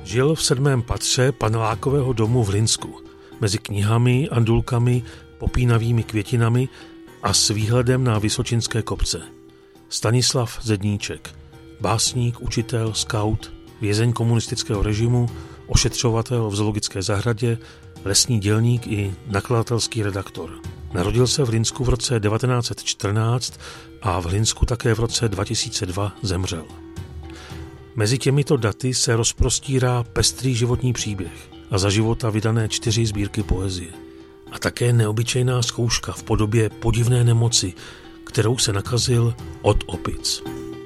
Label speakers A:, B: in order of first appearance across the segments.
A: Žil v 7. patře panelákového domu v Hlinsku, mezi knihami, andulkami, popínavými květinami a s výhledem na vysočinské kopce. Stanislav Zedníček, básník, učitel, skaut, vězeň komunistického režimu, ošetřovatel v zoologické zahradě, lesní dělník i nakladatelský redaktor. Narodil se v Hlinsku v roce 1914 a v Hlinsku také v roce 2002 zemřel. Mezi těmito daty se rozprostírá pestrý životní příběh a za života vydané 4 sbírky poezie. A také neobyčejná zkouška v podobě podivné nemoci, kterou se nakazil od opic.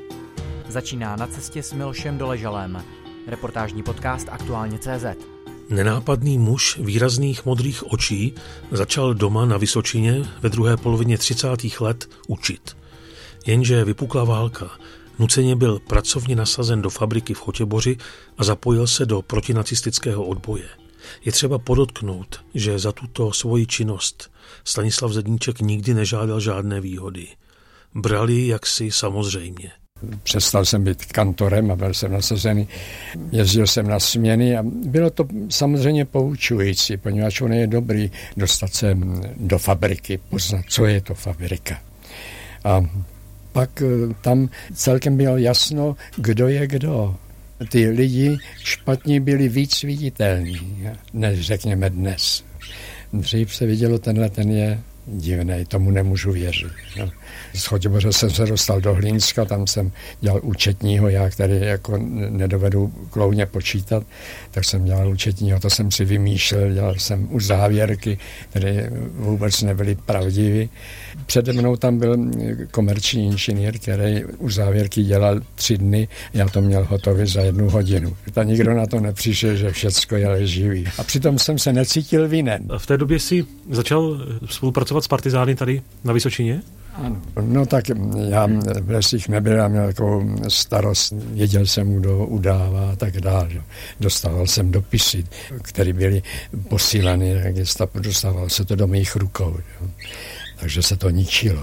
B: Začíná Na cestě s Milošem Doležalem. Reportážní podcast Aktuálně.cz.
A: Nenápadný muž výrazných modrých očí začal doma na Vysočině ve druhé polovině 30. let učit. Jenže vypukla válka. Nuceně byl pracovně nasazen do fabriky v Chotěboři a zapojil se do protinacistického odboje. Je třeba podotknout, že za tuto svoji činnost Stanislav Zedníček nikdy nežádal žádné výhody. Brali jaksi samozřejmě.
C: Přestal jsem být kantorem a byl jsem nasazený. Jezdil jsem na směny a bylo to samozřejmě poučující, poněvadž on je dobrý dostat se do fabriky, poznat, co je to fabrika. A pak tam celkem bylo jasno, kdo je kdo. Ty lidi špatní byli víc viditelní, než řekněme dnes. Dřív se vidělo, ten je divný, tomu nemůžu věřit. No. Z Chotěboře jsem se dostal do Hlínska, tam jsem dělal účetního, já, který jako nedovedu klouně počítat, tak jsem dělal účetního, to jsem si vymýšlel, dělal jsem už závěrky, které vůbec nebyly pravdivé. Přede mnou tam byl komerční inženýr, který už závěrky dělal 3 dny, já to měl hotové za 1 hodinu. A nikdo na to nepřišel, že všecko je lživý. A přitom jsem se necítil vinen.
A: V té době si začal spolupracovat s partizány tady na Vysočině?
C: Ano. No tak já v lesích nebyl, já měl takovou starost, věděl jsem, kdo udává a tak dále. Dostával jsem dopisy, které byly posílány, dostával se to do mých rukou. Takže se to ničilo.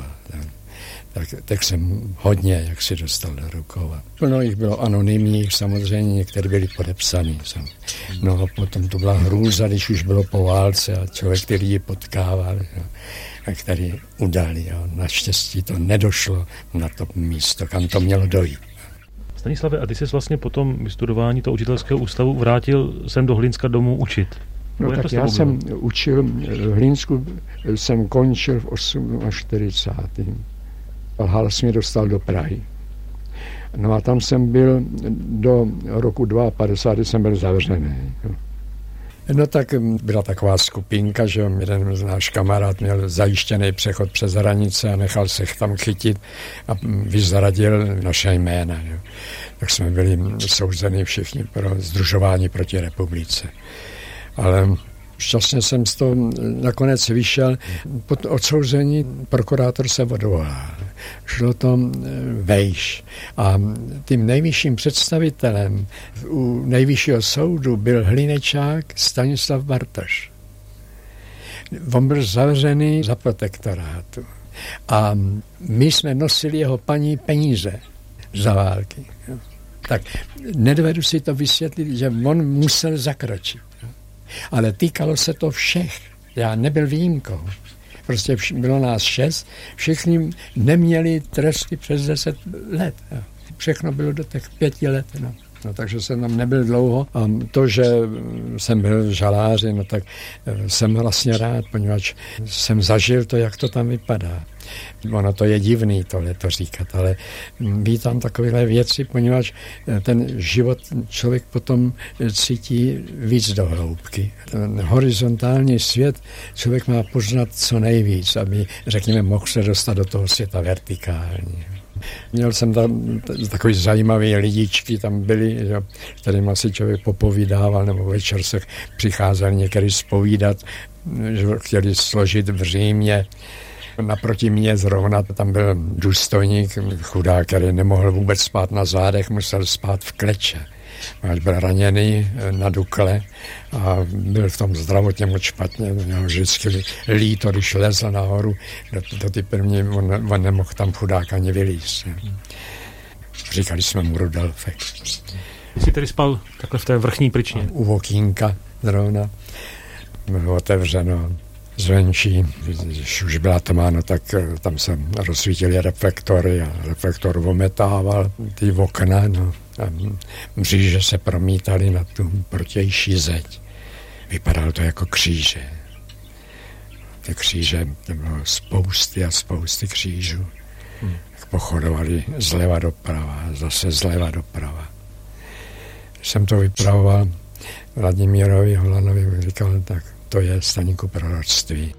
C: Tak jsem hodně, jak si dostal do rukou. Plno jich bylo anonymních, samozřejmě, některé byly podepsaný. No a potom to byla hrůza, když už bylo po válce a člověk, který ji potkával, a který udali. A naštěstí to nedošlo na to místo, kam to mělo dojít.
A: Stanislave, a ty jsi vlastně po tom vystudování toho učitelského ústavu vrátil sem do Hlínska domů učit?
C: No tak já jsem učil, v Hlínsku jsem končil v 48. A Hals mě dostal do Prahy. No a tam jsem byl do roku 52, jsem byl zavřený. No tak byla taková skupinka, že jeden z náš kamarád měl zajištěný přechod přes hranice a nechal se tam chytit a vyzradil naše jména. Jo. Tak jsme byli souzeni všichni pro sdružování proti republice. Ale šťastně jsem z toho nakonec vyšel. Po odsouzení prokurátor se odvolal. Šlo to vejš. A tím nejvyšším představitelem u nejvyššího soudu byl Hlinečák Stanislav Bartoš. On byl zavřený za protektorátu. A my jsme nosili jeho paní peníze za války. Tak nedovedu si to vysvětlit, že on musel zakročit. Ale týkalo se to všech. Já nebyl výjimkou. Prostě bylo nás 6, všichni neměli tresty přes 10 let. Všechno bylo do těch 5 let. No, takže jsem tam nebyl dlouho. A to, že jsem byl v žaláři, no tak jsem vlastně rád, poněvadž jsem zažil to, jak to tam vypadá. Ono to je divný tohle to říkat, ale vítám takovéhle věci, poněvadž ten život člověk potom cítí víc do hloubky. Ten horizontální svět člověk má poznat co nejvíc, aby, řekněme, mohl se dostat do toho světa vertikální. Měl jsem tam takový zajímavý lidičky, tam byli, kterým asi člověk popovídával, nebo večer se přicházel někdy zpovídat, že chtěli složit v Římě. Naproti mě zrovna tam byl důstojník, chudák, který nemohl vůbec spát na zádech, musel spát v kleče. Až byl raněný na Dukle a byl v tom zdravotně moc špatně. Měl vždycky líto, když lezl nahoru do ty první, on nemohl tam chudák ani vylízt. Říkali jsme mu Rudolfek.
A: Jsi tedy spal takhle v té vrchní pryčně?
C: U okýnka zrovna bylo otevřeno zvenčí. Když už byla tma, no, tak tam se rozsvítily reflektory a reflektor ometával ty okna. No, a mříže se promítaly na tu protější zeď. Vypadalo to jako kříže. Ty kříže, to bylo spousty a spousty křížů. Tak pochodovali zleva doprava, zase zleva doprava. Když jsem to vypravoval Vladimírovi Holanovi, říkal, tak to je Staníku proroctví.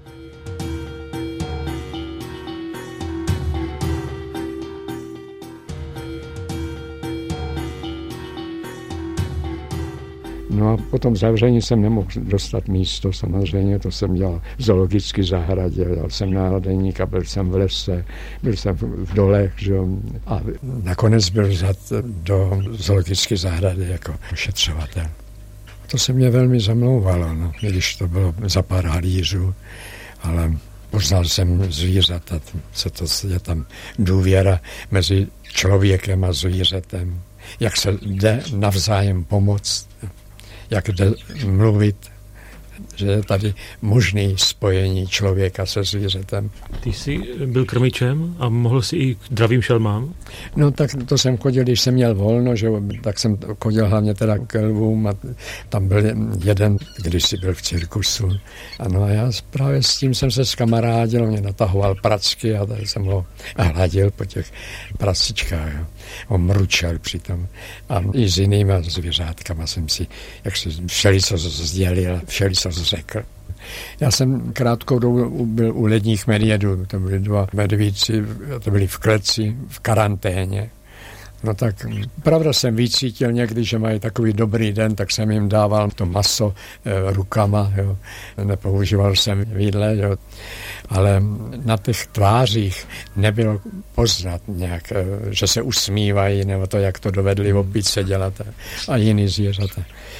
C: No a po tom zavření jsem nemohl dostat místo, samozřejmě, to jsem dělal v zoologické zahradě, dělal jsem náhradníka, byl jsem v lese, byl jsem v dolech, že? A nakonec byl vzat do zoologické zahrady jako ošetřovatel. To se mě velmi zamlouvalo, no, když to bylo za pár halířů, ale poznal jsem zvířata, co to je tam důvěra mezi člověkem a zvířetem, jak se jde navzájem pomoct, jak jde mluvit, že je tady možný spojení člověka se zvířetem.
A: Ty jsi byl krmičem a mohl jsi i k dravým šelmám?
C: No tak to jsem chodil, když jsem měl volno, že, tak jsem chodil hlavně teda k lvům a tam byl jeden, když jsi byl v cirkusu. Ano a já právě s tím jsem se zkamarádil, on mě natahoval pracky a tady jsem ho hladil po těch prasičkách. Jo. On mručel přitom. A i s jinýma zvířátkama jsem si, jak si všelico sdělil, všelico řekl. Já jsem krátkou dobu byl u ledních medvědů, to byli 2 medvíci, to byli v kleci, v karanténě. No tak pravda jsem vycítil někdy, že mají takový dobrý den, tak jsem jim dával to maso rukama, jo. Nepoužíval jsem vidle, jo. Ale na těch tvářích nebylo poznat nějak, že se usmívají, nebo to, jak to dovedli opice dělat a jiný zvířata.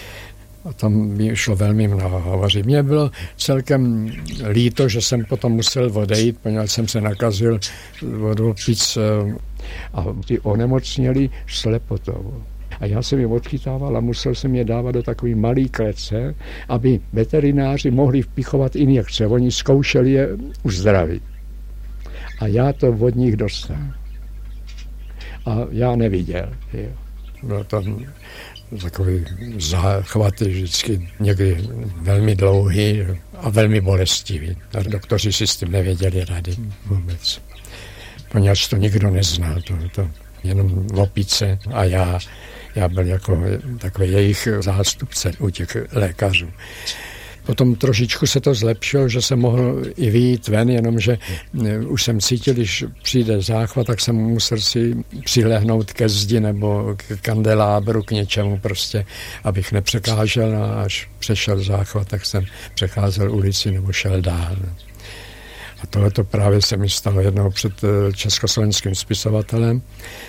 C: O tom mi šlo velmi mnoho hovořit. Mně bylo celkem líto, že jsem potom musel odejít, poněvadž jsem se nakazil od opic a ty onemocněli slepotou. A já jsem je odchytával a musel jsem je dávat do takové malé klece, aby veterináři mohli vpichovat injekce. Oni zkoušeli je uzdravit. A já to od nich dostal. A já neviděl. Jo. Bylo to takový záchvaty vždycky někdy velmi dlouhý a velmi bolestivý. A doktoři si s tím nevěděli rady vůbec. Poněvadž to nikdo neznal, to jenom opice a já byl jako takový jejich zástupce u těch lékařů. Potom trošičku se to zlepšilo, že jsem mohl i vyjít ven, jenomže už jsem cítil, když přijde záchvat, tak jsem musel si přilehnout ke zdi nebo k kandelábru, k něčemu prostě, abych nepřekážel a až přešel záchvat, tak jsem přecházel ulici nebo šel dál. A tohleto právě se mi stalo jednou před československým spisovatelem.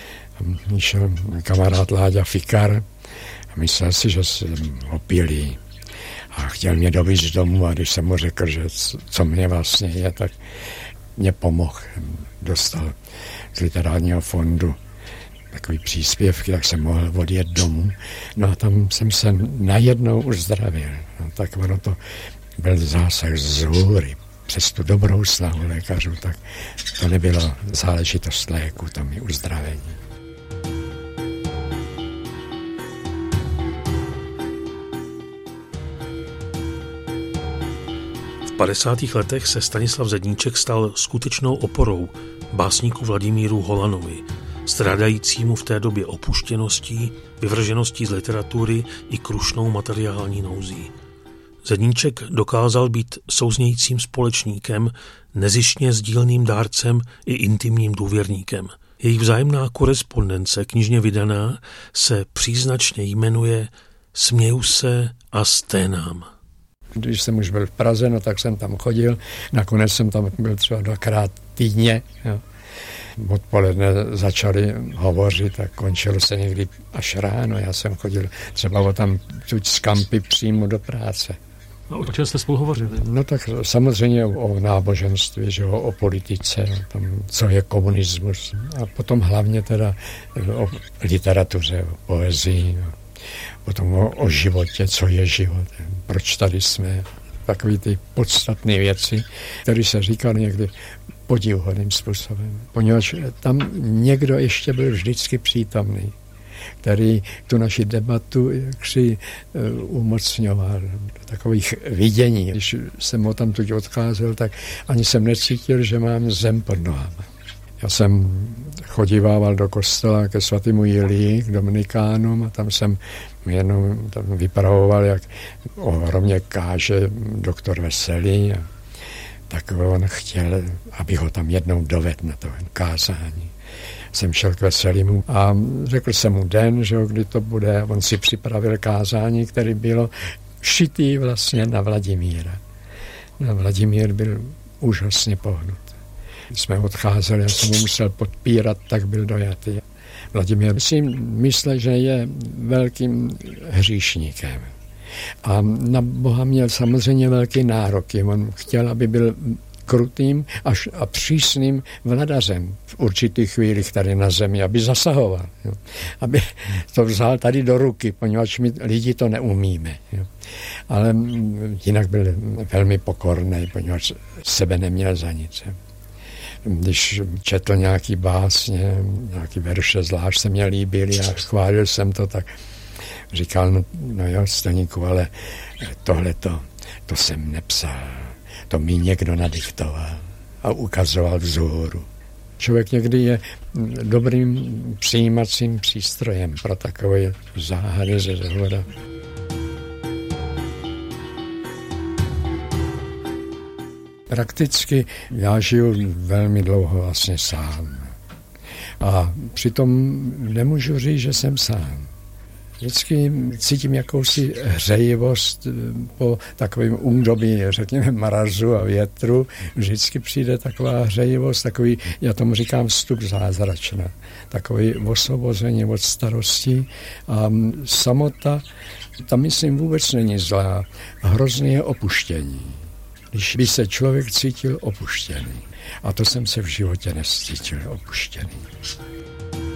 C: Šel kamarád Láďa Fikar a myslel si, že jsem opilý. A chtěl mě dovíct domů a když jsem mu řekl, že co mě vlastně je, tak mě pomohl. Dostal z literárního fondu takový příspěvky, tak jsem mohl odjet domů. No a tam jsem se najednou uzdravil. No, tak ono to byl zásah z hůry. Přes tu dobrou snahu lékařů, tak to nebylo záležitost léku, to mi uzdravení.
A: V 50. letech se Stanislav Zedníček stal skutečnou oporou básníku Vladimíru Holanovi, strádajícímu v té době opuštěností, vyvržeností z literatury i krušnou materiální nouzí. Zedníček dokázal být souznějícím společníkem, nezištně sdílným dárcem i intimním důvěrníkem. Jejich vzájemná korespondence, knižně vydaná, se příznačně jmenuje Směju se a sténám.
C: Když jsem už byl v Praze, no tak jsem tam chodil. Nakonec jsem tam byl třeba 2krát týdně. Jo. Odpoledne začali hovořit a končilo se někdy až ráno. Já jsem chodil třeba o tam z Kampy přímo do práce.
A: A o čem jste spolu hovořili?
C: No tak samozřejmě o náboženství, že o politice, tam, co je komunismus. A potom hlavně teda o literatuře, o poezii. Potom o životě, co je život, proč tady jsme. Takové ty podstatné věci, které se říkaly někdy podivhodným způsobem. Poněvadž tam někdo ještě byl vždycky přítomný, který tu naši debatu jaksi umocňoval do takových vidění. Když jsem ho tam tuď odcházel, tak ani jsem necítil, že mám zem pod nohama. Já jsem chodívával do kostela ke svatému Jilii, k dominikánům, a tam jsem jenom tam vypravoval, jak ohromně káže doktor Veselý. A tak on chtěl, aby ho tam jednou dovedl na to kázání. Jsem šel k Veselýmu a řekl jsem mu den, že kdy to bude. On si připravil kázání, které bylo šitý vlastně na Vladimíra. No, Vladimír byl úžasně pohnut. Když jsme odcházeli, já jsem mu musel podpírat, tak byl dojatý. Vladimír si myslel, že je velkým hříšníkem. A na Boha měl samozřejmě velký nároky. On chtěl, aby byl krutým a přísným vladařem v určitých chvílích tady na zemi, aby zasahoval. Jo. Aby to vzal tady do ruky, poněvadž my lidi to neumíme. Jo. Ale jinak byl velmi pokorný, poněvadž sebe neměl za nic. Když četl nějaký básně, nějaký verše, zvlášť se mě líbily a chválil jsem to, tak říkal, no jo, Staníku, ale tohleto, to jsem nepsal. To mi někdo nadiktoval a ukazoval vzhůru. Člověk někdy je dobrým přijímacím přístrojem pro takové záhady ze zhora. Prakticky já žiju velmi dlouho vlastně sám. A přitom nemůžu říct, že jsem sám. Vždycky cítím jakousi hřejivost po takovém údobí, řekněme, mrazu a větru. Vždycky přijde taková hřejivost, takový, já tomu říkám, vstup zázračná. Takový osvobození od starostí. A samota, tam myslím vůbec není zlá. Hrozný je opuštění. Když by se člověk cítil opuštěný. A to jsem se v životě necítil opuštěný.